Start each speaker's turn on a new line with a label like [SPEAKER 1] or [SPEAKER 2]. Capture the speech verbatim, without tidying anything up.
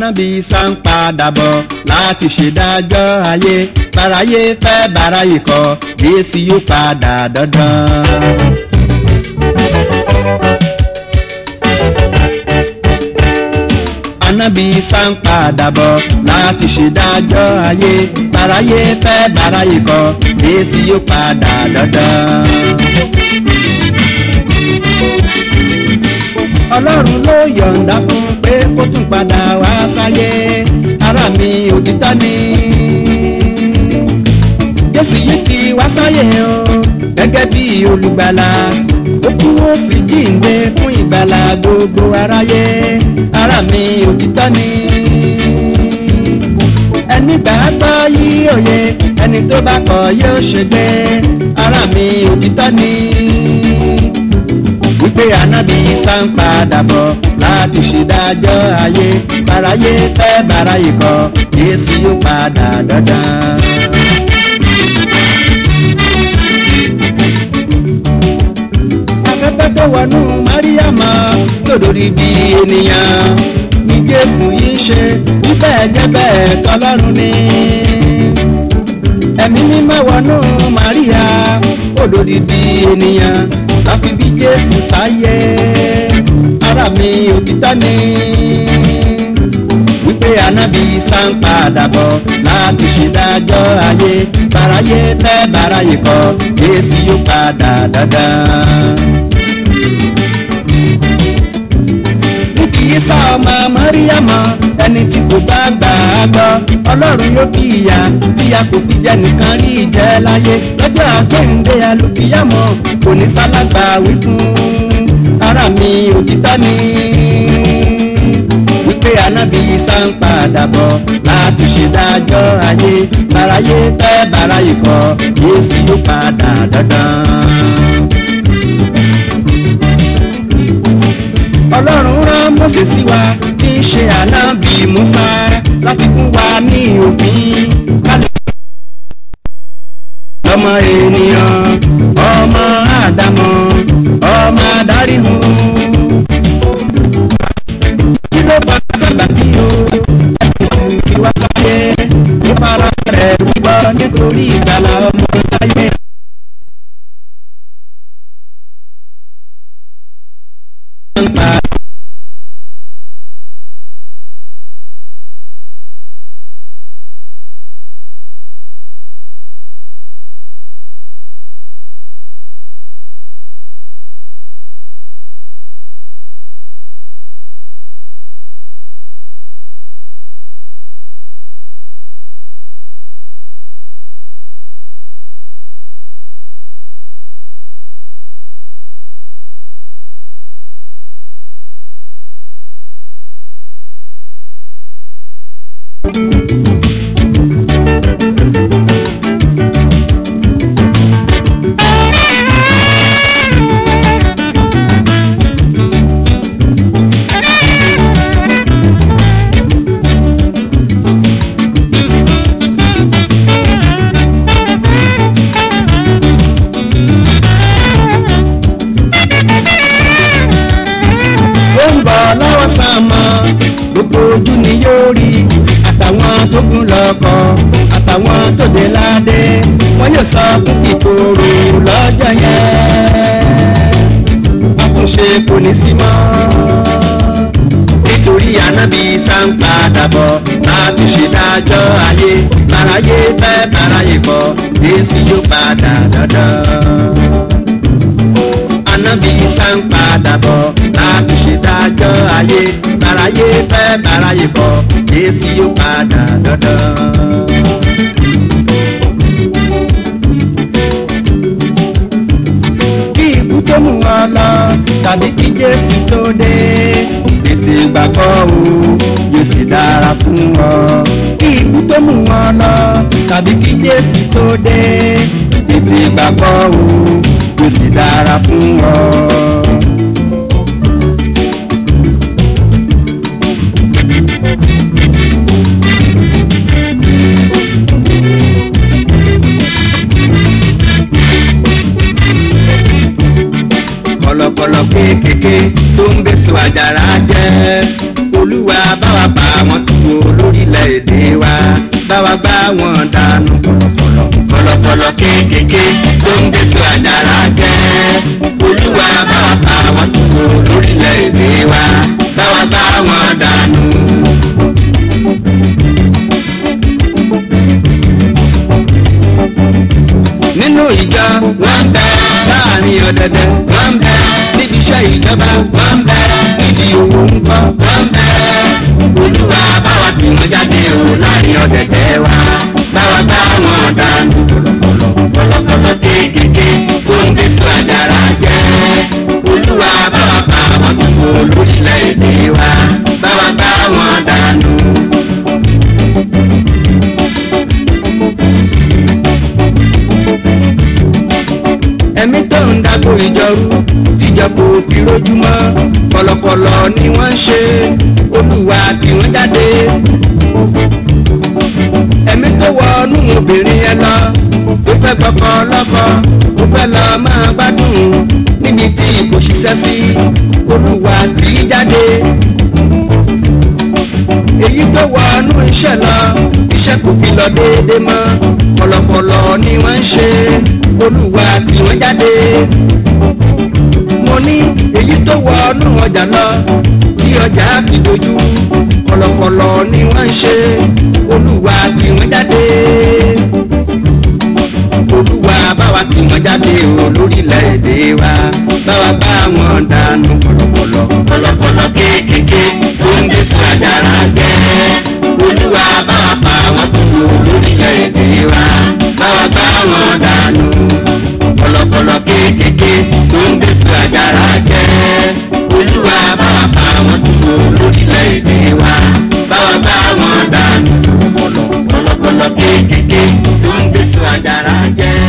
[SPEAKER 1] Ànábì Ìsá ń padà bọ̀ láti ṣèdájọ́ ayé, báráyé fẹ́ báráyé kọ̀, Jésù yóò padà dandan. Ànábì Ìsá ń padà bọ̀ láti ṣèdájọ́ ayé, báráyé fẹ́ báráyé kọ̀, Jésù yóò padà dandan. Ọlọ́run ló yọ̀ǹda fún pé kó tún padà wá sáyé, ará mi òtítọ́ ni. Jésù yìí ti wá sáyé o gẹ́gẹ́ bí olùgbàlà, ó kú ó fi jíǹde fún ìgbàlà gbogbo aráyé, ará mi òtítọ́ ni. Ẹni gbàgbọ́ yìí òye, ẹni tó bá kọ̀ yóò ṣègbé, ará mi òtítọ́ ni. Wípé Ànábì Ìsá ń padà bọ̀ láti ṣèdájọ́ ayé, báráyé fẹ́ báráyé kọ̀, Jésù yóò padà dandan. Afẹ́fẹ́ tó wọnú Máríàmù lódòrí bí ènìyàn ní Jésù yìí ṣe, níbẹ̀ jẹ́ bẹ́ẹ̀ tọ́lọ́run ni. Ẹ̀mí mímọ́ wọnú Máríà lódòrí bí ènìyàn láfi bí Jésù sáyé, ará mi òtítọ́ ni. Wípé Ànábì Ìsá ń padà bọ̀ láti ṣèdájọ́ ayé, báráyé fẹ́ báráyé kọ̀, Jésù yóò padà dandan. Níbi Ìsá ọmọ Máríàmù ẹni tí kò bá gbà á gbọ́, Ọlọ́run yóò fi ìyà tí a kò fi jẹ nìkan rí ìjẹ́ láyé, lọ́jọ́ àgbéǹde alùpùpù kò ní sálágbà wí fún, ará mi òtítọ́ ni. Wípé Ànábì Ìsá ń padà bọ̀ láti ṣèdájọ́ ayé, báráyé fẹ́ báráyé kọ̀, Jésù yóò padà dandan. Ọlọ́run rán Mósè sí wa tí í ṣe Ànábì Músà láti fún wa ní òfin kálẹ̀. Ọmọ ènìyàn, ọmọ Ádámọ̀, ọmọ adáríhù, kí ló bá bàbá tí o ẹ̀sìn tí wá sáyé, ó fara rẹ̀ rúbọ nítorí ìgbàlà ọmọ láyé. Ojú ni yóò rí àtàwọn tó gún lọ́kọ̀ àtàwọn tó dé ládé, wọ́n yóò sọ fún kíkorò lọ́jọ́ yẹn. Àtúnṣe kò ní sí mọ́, nítorí Ànábì Ìsá ń padà bọ̀ láti ṣèdájọ́ ayé, báráyé fẹ́ báráyé kọ̀, Jésù yóò padà dandan. Ànábì Ìsá ń padà bọ̀ láti ṣèdájọ́ ayé, báráyé fẹ́ báráyé kọ̀, Jésù yóò padà dandan. Kí ikú tó mú ọ lọ tàbí kí Jésù tó dé, tètè gbàgbọ́ o yóò sì dára fún ọ. Kí ikú tó mú ọ lọ tàbí kí Jésù tó dé, tètè gbàgbọ́ o yóò sì dára fún ọ. Kọ̀lọ̀kọ̀lọ̀ kéékèèké tó ń gbèsò àjàrà jẹ́, olúwa bá wa bá wọn kúrò lórílẹ̀‐èdè wa bá wa gbá wọn dànù kọ̀lọ̀kọ̀lọ̀ kéékèèké tó ń gbé tó àjàrà jẹ́ olúwa bá wa bá wọn kúrò lórílẹ̀‐èdè wa bá wa gbá wọn dànù. nínú ìjọ wọ́n bẹ láàrin ọ̀dẹ̀dẹ̀ wọ́n bẹ níbi iṣẹ́ ìjọba wọ́n bẹ níbi òwò ńkọ́ wọ́n bẹ olúwa bá wa tì wọ́n jáde o láàrin ọ̀dẹ̀dẹ̀ wa bá wa bá wọn dànù kọ̀lọ̀kọ̀lọ̀ kéékèèké tó ń gbé tó àjàrà jẹ́ olúwa bá wa bá wọn kúrò lórílẹ̀‐èdè wa bá wa bá wọn dànù. ẹ̀mí tó ń dàgbò ìjọrú ìjọpọ̀ òbí lójúmọ́ kọ̀lọ̀kọ̀lọ̀ ni wọ́n ń ṣe olúwa tí wọ́n jáde. ẹ̀mí tó wọnú obìnrin yẹn lọ tó fẹ́ gbọ́kọ̀ lọ́kọ̀ tó fẹ́ lọ máa gbádùn níbi tí kò ṣiṣẹ́ sí olúwa tí jáde. èyí tó wọnú iṣẹ́ lọ iṣẹ́ kò fi lọ déédéé mọ́ kọ̀lọ̀kọ̀lọ̀ ni wọ́n ń ṣe olúwa tí wọ́n jáde. mo ní èyí tó wọnú ọjà lọ tí ọjà fi dojú kọ̀lọ̀kọ̀lọ̀ ni wọ́n ń ṣe olúwa tí wọ́n jáde. olúwa báwa tí wọ́n jáde o lórílẹ̀‐èdè wa báwa bá wọn dànù kọ̀lọ̀kọ̀lọ̀ kọ̀lọ̀kọ̀lọ̀ kéékèèké tó ń gbé fún àjàrà jẹ́ olúwa báwa bá wọn kúrò lórílẹ̀‐èdè wa báwa bá wọn dànù kọ̀lọ̀kọ̀lọ̀ kéékèèké tó ń gbé fún àjàrà jẹ́ olúwa báwa bá wọn kúrò lórílẹ̀‐èdè wa báwa bá wọn dànù kọ̀lọ̀kọ̀lọ̀ kéékèèké tó ń gbé fún àjàrà jẹ́.